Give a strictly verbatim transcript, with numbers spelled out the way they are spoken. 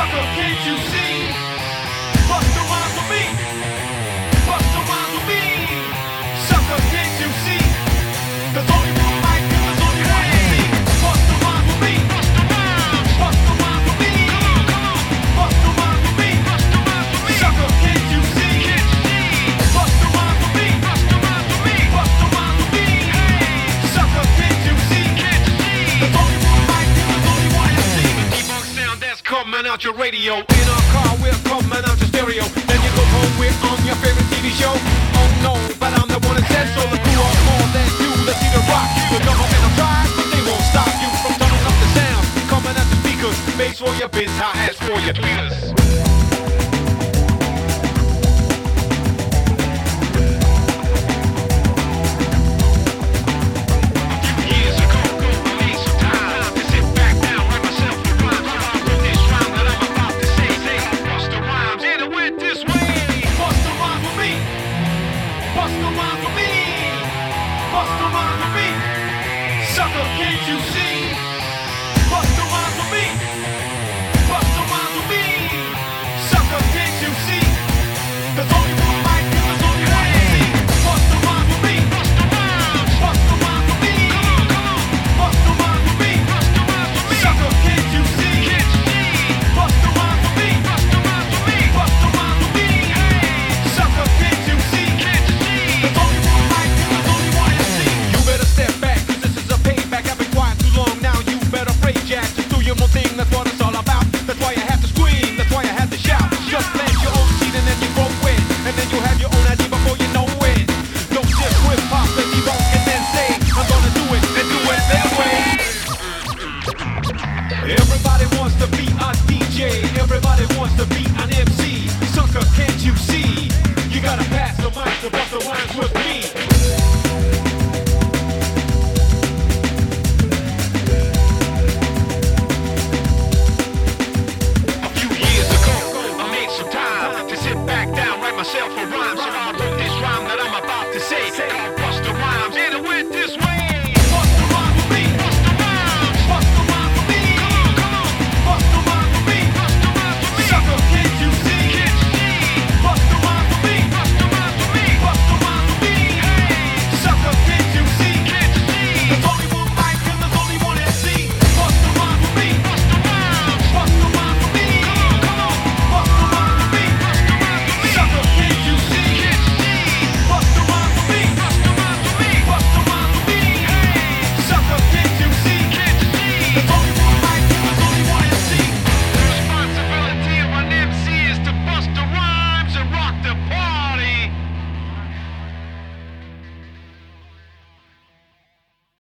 Sucker, can't you see? Bust the rhymes with me. Bust the rhymes with me. Sucker, can't you see? There's only one mic and there's only one M C. Bust the rhymes with me. Bust the rhymes with me. Bust the rhymes with me. Sucker, can't you see? Bust the rhymes with me. Bust the rhymes with me. Sucker, can't you see? There's only one mic and there's only one M C. Debunk sound that's coming out your radio. In our car, we're coming out your stereo. Then you go home, we're on your favorite T V show. Oh no, but I'm the one that says so. The crew are more than you. Let's see the rock. The government will try, but they won't stop you from turning up the sound. Coming out the speakers, bass for your biz, hi-hats for your tweeters.